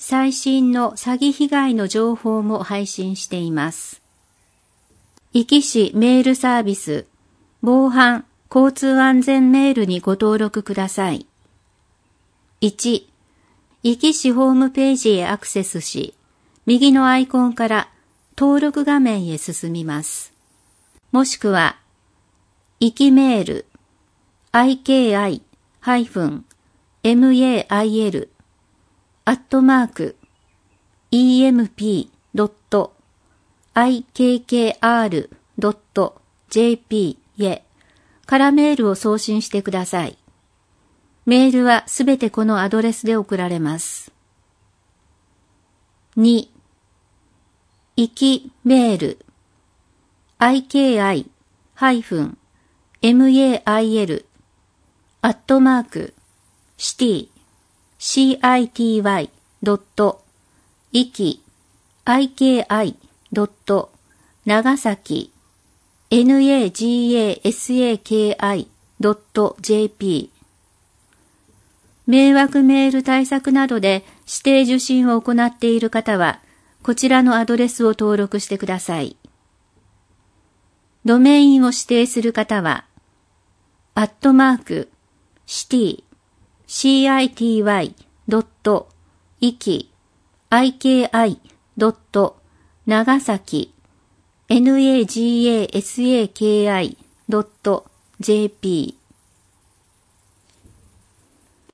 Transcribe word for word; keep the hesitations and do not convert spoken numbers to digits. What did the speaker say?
最新の詐欺被害の情報も配信しています。壱岐市メールサービス、防犯・交通安全メールにご登録ください。いち、壱岐市ホームページへアクセスし、右のアイコンから登録画面へ進みます。もしくは、壱岐メール、iki-mail、アットマーク、emp.ikkr.jp へ、からメールを送信してください。メールはすべてこのアドレスで送られます。に、壱岐メール、iki-mail、アットマーク、シティ、city ドット、イキ、iki ドット、長崎、nagasaki ドット jp。迷惑メール対策などで指定受信を行っている方は、こちらのアドレスを登録してください。ドメインを指定する方は、アットマーク、シティ、city ドット、イキ、iki ドット、長崎、nagasaki ドット jp